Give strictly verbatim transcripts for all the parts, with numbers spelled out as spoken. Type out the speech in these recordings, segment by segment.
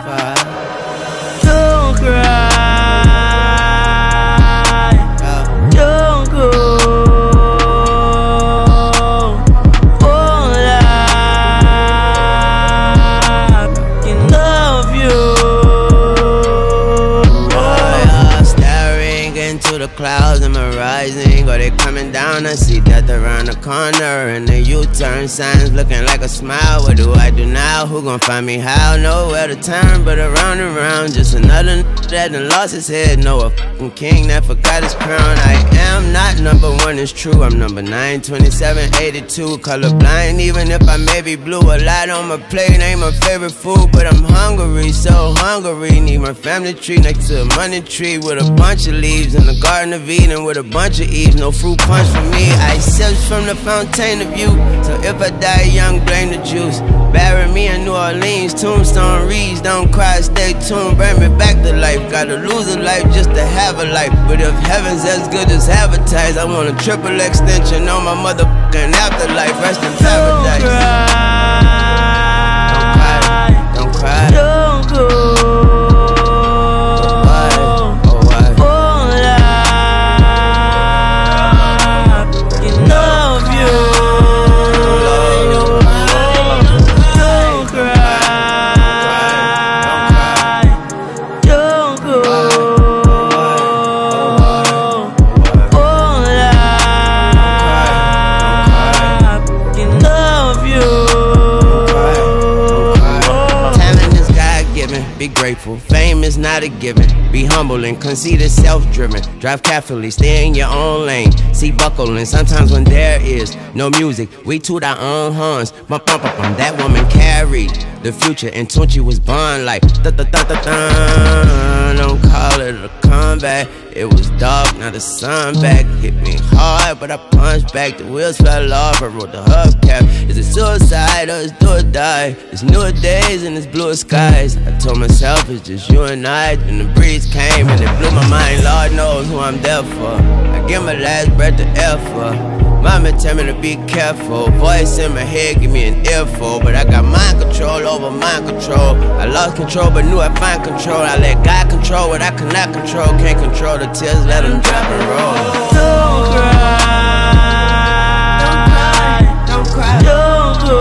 five. Don't cry, don't go. All I can love you. Boy, I'm staring into the clouds, am I rising? Or they coming down? I see death around the corner, and the U-turn signs looking like a smile. What do I do now? Who gon' find me how? Nowhere to turn but around and around. Just another n that done lost his head. No, a fucking king that forgot his crown. I am not number one, it's true. I'm number nine, twenty-seven, eighty-two. Colorblind, even if I may be blue. A lot on my plate ain't my favorite food, but I'm hungry, so hungry. Need my family tree next to a money tree with a bunch of leaves in the Garden of Eden with a bunch of eaves. No fruit punch for me. I sips from the fountain of youth. So if I die young, blame the juice. Bury me in New Orleans, tombstone reads. Don't cry, stay tuned, bring me back to life. Gotta lose a life just to have a life. But if heaven's as good as advertised, I want a triple extension on my motherfucking afterlife. Rest in paradise. Don't cry, don't cry, don't go. Be grateful, fame is not a given. Be humble and conceited, self-driven. Drive carefully, stay in your own lane. See buckling, sometimes when there is no music, we toot our own horns. Bump, bump, bump, bump. That woman carried the future, and Tunchi was born like da da da da da. Don't call it a comeback. It was dark, now the sun back. Hit me hard, but I punched back. The wheels fell off, I wrote the hubcap. Is it suicide or is do or die? It's newer days and it's bluer skies. I told myself it's just you and I. And the breeze came and it blew my mind. Lord knows who I'm there for. I give my last breath to air for. Mama tell me to be careful. Voice in my head give me an earful. But I got mind control over mind control. I lost control but knew I'd find control. I let God control what I cannot control. Can't control the tears, let them drop and roll. Don't cry, don't cry, don't cry, don't go.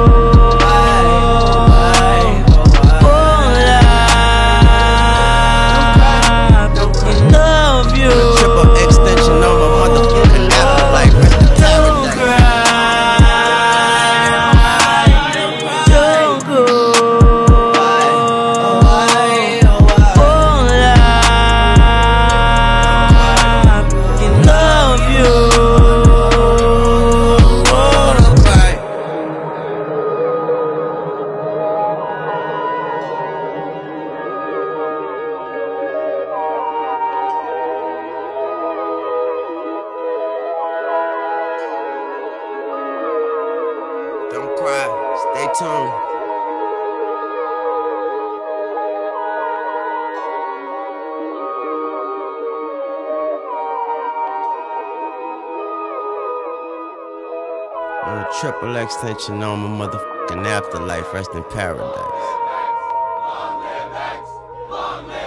Don't cry, stay tuned. On a triple extension on my motherfucking afterlife. Rest in paradise.